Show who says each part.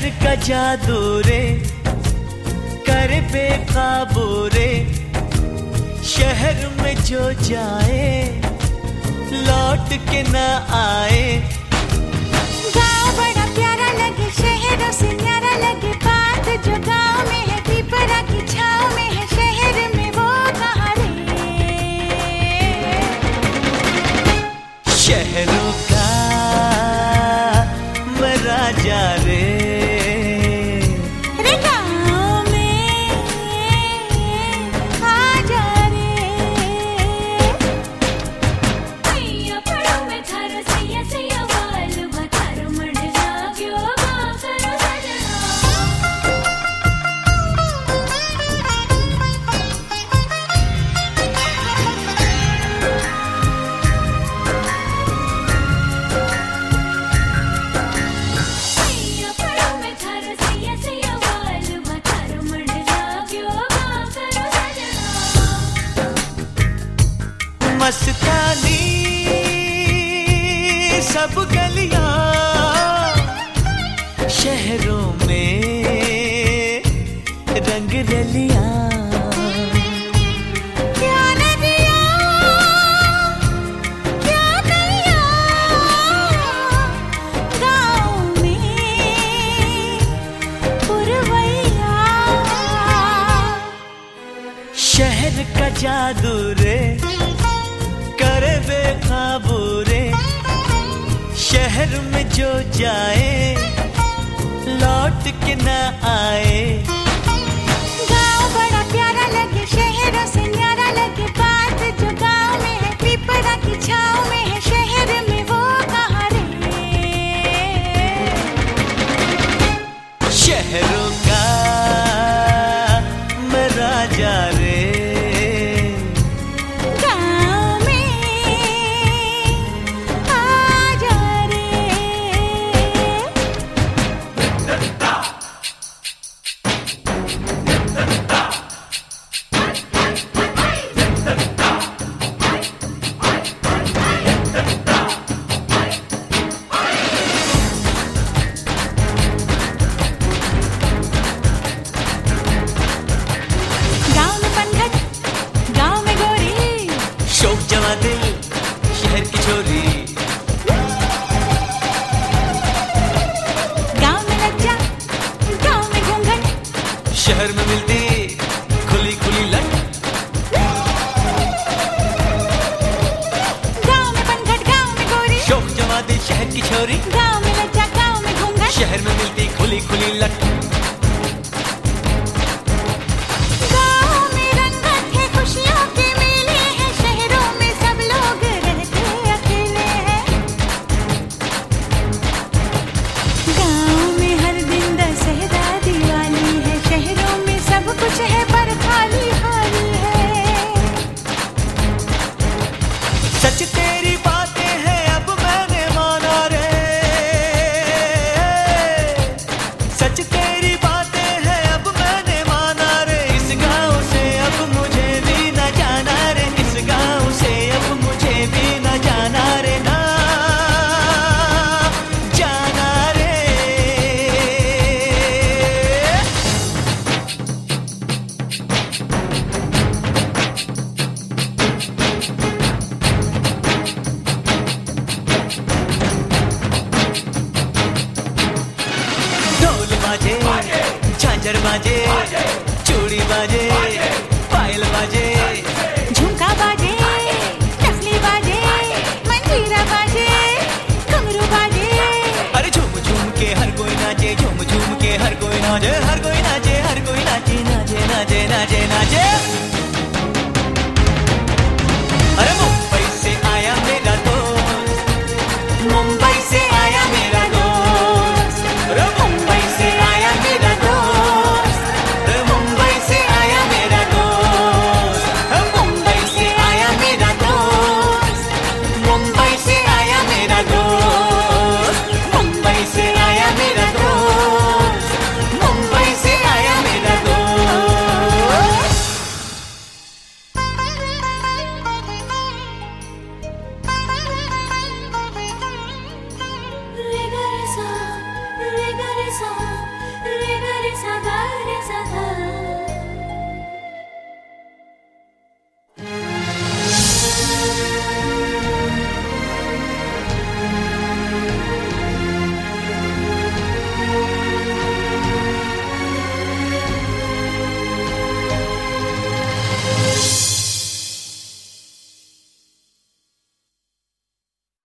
Speaker 1: का जादू रे कर बेकाबू रे, शहर में जो जाए लौट के न आए।
Speaker 2: गाँव बड़ा प्यारा लगे, शहरों से न्यारा लगे, बात जो गाँव में है पीपरा की छाँव में है, शहर में वो कहाँ रे।
Speaker 1: शहरों का मैं राजा रे, मस्तानी सब गलियां शहरों में रंग रलियां।
Speaker 2: क्या नदियां क्या नैया गाँव में पुरवैया।
Speaker 1: शहर का जादू रे करे बेकाबू रे, शहर में जो जाए लौट के न आए।
Speaker 2: गाँव बड़ा प्यारा लगे, शहरों से न्यारा लगे, बात जो गाँव में है पीपरा की छाँव में है, शहर में वो कहाँ रे।
Speaker 1: शहरों का मैं राजा रे, शौक जमा दिल शहर की छोरी।
Speaker 2: गाँव में लज्जा गाँव में घूंघट,
Speaker 1: शहर में मिलती खुली खुली लट।
Speaker 2: गाँव में बनघट गाँव में गोरी,
Speaker 1: शौक जमा दिल शहर की छोरी।
Speaker 2: गाँव में लज्जा गाँव में घूंघट,
Speaker 1: शहर में मिलती खुली खुली लट। सच तेरी बातें हैं अब मैंने माना रे, सच तेरी बातें हैं अब मैंने माना रे। इस गाँव से अब मुझे भी न जाना रे, इस गाँव से अब मुझे भी न जाना रे, ना जाना रे। झांझर बाजे चूड़ी बाजे पायल बाजे
Speaker 2: झुमका बाजे टसली बाजे मंजीरा बाजे घुंघरू बाजे।
Speaker 1: अरे झूम झूम के हर कोई नाचे, झूम झूम के हर कोई नाचे, हर कोई नाचे, हर कोई नाचे, नाचे नाचे नाचे नाचे।